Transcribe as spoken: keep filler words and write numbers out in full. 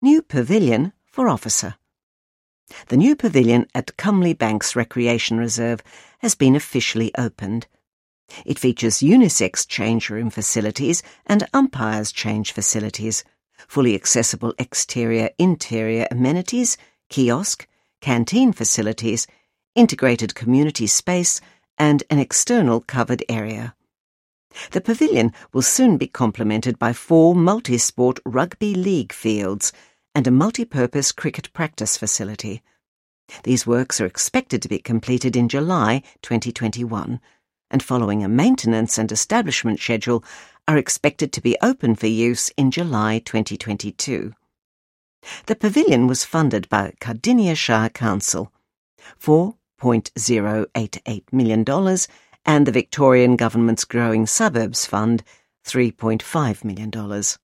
New Pavilion for Officer. The new pavilion at Cumley Banks Recreation Reserve has been officially opened. It features unisex change room facilities and umpires change facilities, fully accessible exterior-interior amenities, kiosk, canteen facilities, integrated community space, and an external covered area. The pavilion will soon be complemented by four multi-sport rugby league fields and a multi-purpose cricket practice facility. These works are expected to be completed in July twenty twenty-one, and following a maintenance and establishment schedule, are expected to be open for use in July twenty twenty-two. The pavilion was funded by Cardinia Shire Council, four point zero eight eight million dollars, and the Victorian Government's Growing Suburbs Fund, three point five million dollars.